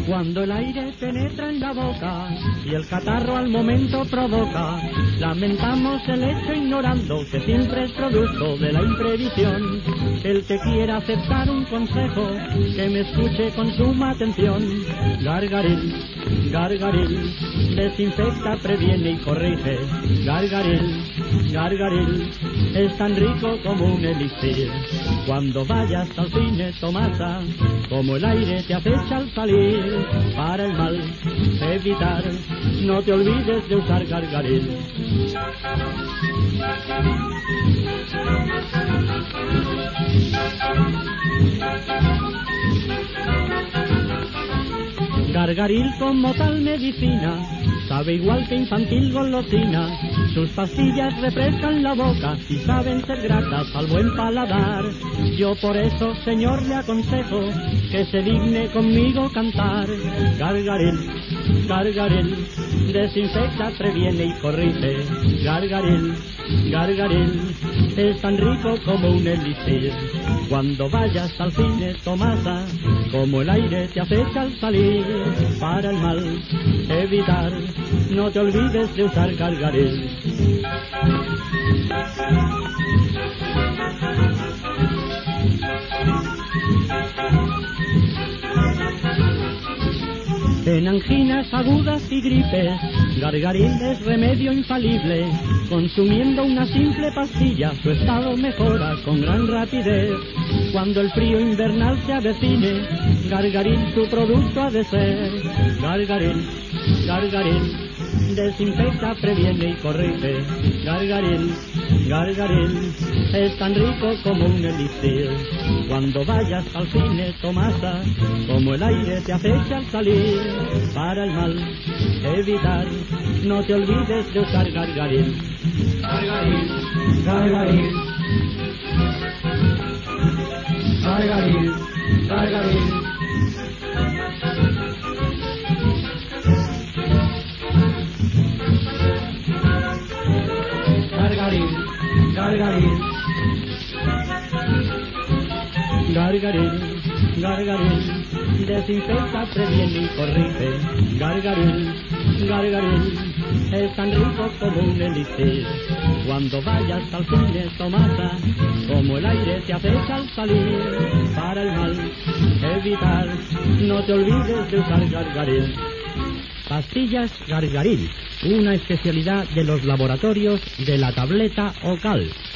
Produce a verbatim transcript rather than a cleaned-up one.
Cuando el aire penetra en la boca y el catarro al momento provoca, lamentamos el hecho ignorando que siempre es producto de la imprevisión. El que quiera aceptar un consejo, que me escuche con suma atención. Gargaril, gargaril, desinfecta, previene y corrige. Gargaril, gargaril, es tan rico como un elixir. Cuando vayas al cine, tomasa, como el aire te acecha al salir. Para el mal evitar, no te olvides de usar Gargaril. Gargaril como tal medicina, sabe igual que infantil golosina. Sus pastillas refrescan la boca y saben ser gratas al buen paladar. Yo por eso, señor, le aconsejo que se digne conmigo cantar. Gargaril, gargaril, desinfecta, previene y corrige. Gargaril, gargaril, es tan rico como un elixir. Cuando vayas al cine, tomasa, como el aire te acecha al salir. Para el mal evitar, no te olvides de usar Gargaril. En anginas agudas y gripes, Gargaril es remedio infalible. Consumiendo una simple pastilla, su estado mejora con gran rapidez. Cuando el frío invernal se avecine, Gargaril su producto ha de ser. Gargaril, Gargaril, desinfecta, previene y corrige. Gargaril, Gargaril, es tan rico como un elixir. Cuando vayas al cine, tomasa, como el aire te acecha al salir. Para el mal evitar, no te olvides de usar Gargaril. Gargaril, Gargaril, Gargaril, Gargaril. Gargaril, Gargaril, Gargaril, Gargaril, desinfecta, previene y corrige. Gargaril, Gargaril, es tan rico como un elixir. Cuando vayas al cine, tomasa, como el aire te acecha al salir. Para el mal evitar, no te olvides de usar Gargaril. Pastillas Gargaril, una especialidad de los laboratorios de la tableta Ocal.